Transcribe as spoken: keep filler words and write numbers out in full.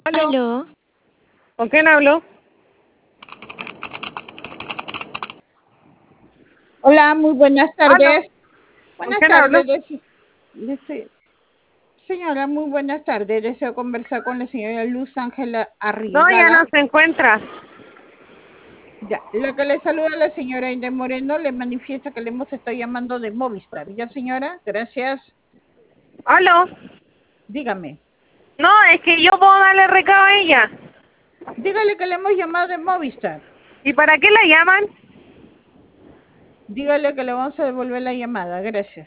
Aló, Aló, ¿con quién hablo? Hola, muy buenas Aló, tardes. ¿con Buenas quién hablo? tardes, dese- dese- señora, muy buenas tardes. Deseo conversar con la señora Luz Ángela No, ya no Arriagada. se encuentra. Ya, la que le saluda la señora Inde Moreno le manifiesta que le hemos estado llamando de Movistar. Ya, señora, gracias. Aló, Dígame. no, es que yo puedo darle recado a ella. Dígale que le hemos llamado de Movistar. ¿Y para qué la llaman? Dígale que le vamos a devolver la llamada. Gracias.